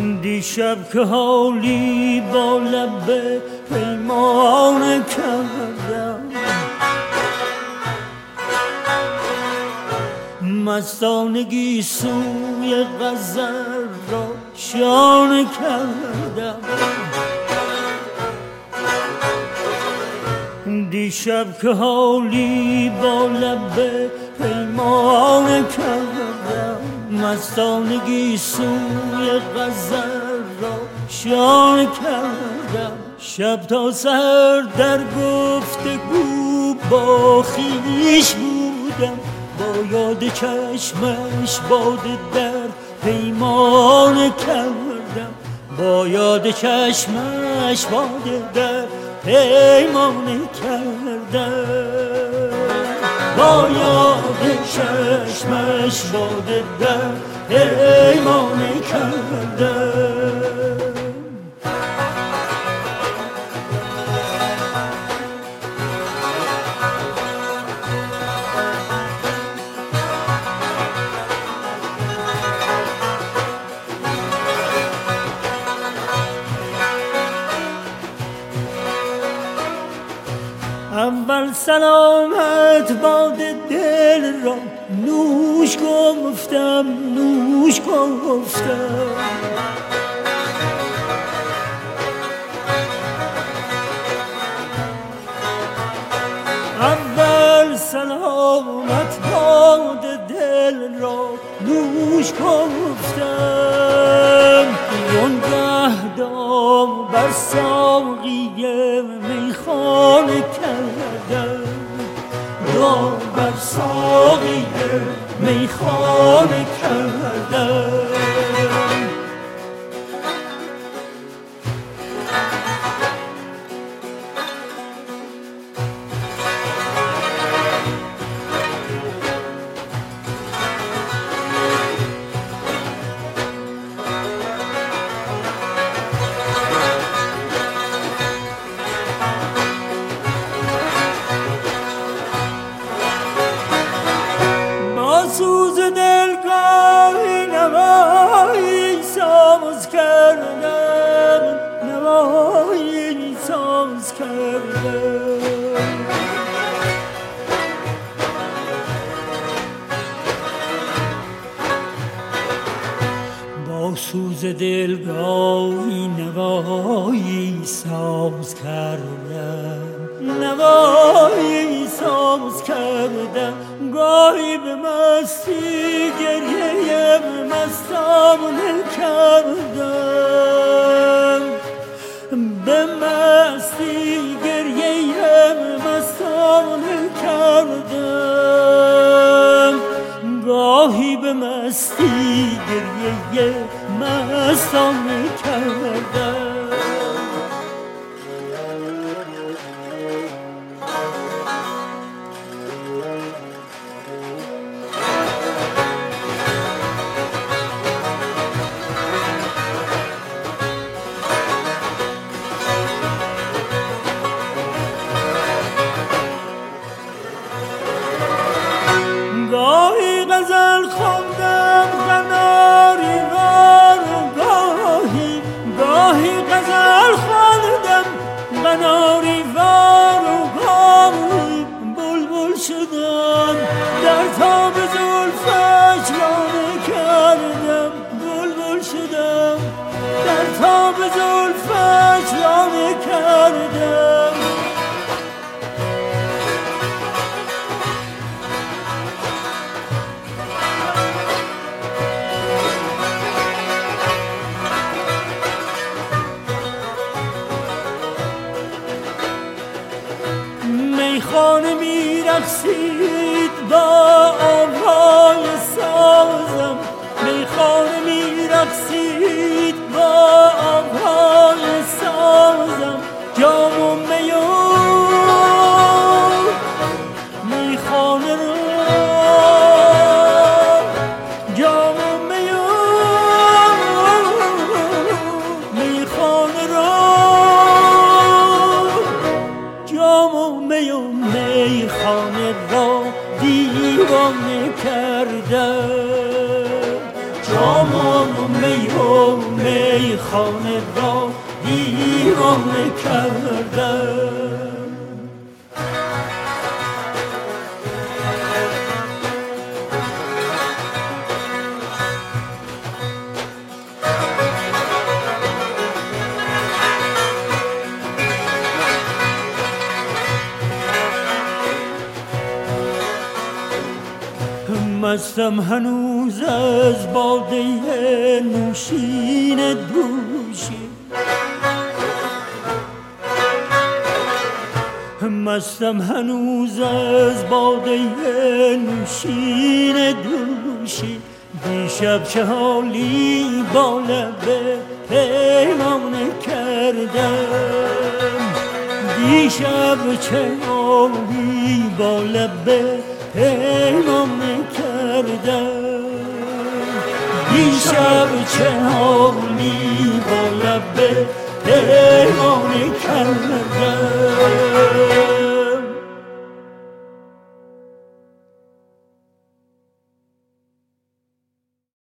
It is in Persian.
دیشب که حالی با لب پیمان کردم، مستانگی سوی غزل را شانه کردم. دیشب که حالی با لب پیمان کردم، مستانگی سوی غزل را شانه کردم. شب تا سحر در گفتگو با خویش بودم، با یاد چشمش باد در پیمان کردم، با یاد چشمش باد در پیمان کردم، با یاد چشمش باد در پیمان کردم. اول سلامت باد دل را نوش گفتم، نوش گفتم. اول سلامت باد دل را نوش گفتم. وانگه دام بر ساقی میخانه کردم، دام بر ساقی میخانه کردم. سوز دلگاهی نوایی ساز کردم، نوایی ساز کردم. با سوز دلگاهی نوایی ساز کردم، نوایی ساز کردم. گاهی به مستی گریه مستانه کردم، به مستی گریه مستانه کردم. گاهی به مستی گریه مستانه کردم. گاهی غزل خواندم قناری وار، گاهی غزل خواندم قناری وار. گاهی بلبل شدم در تاب زلفش لانه کردم، بلبل شدم در تاب زلفش لانه کردم. میخانه میرقصید با آوای سازم، میخانه میرقصید با آوای سازم. جام و می و میخانه را، جام و می و میخانه را، جام و می و میخانه را دیوانه کردم. جام و می و میخانه را دیوانه کردم. مستم هنوز از باده نوشین دوشی، مستم هنوز از باده نوشین دوشی. دیشب چه حالی با لب پیمانه کردم، دیشب چه حالی با لب پیمانه کردم، دیشب چه حالی با لب پیمانه کردم.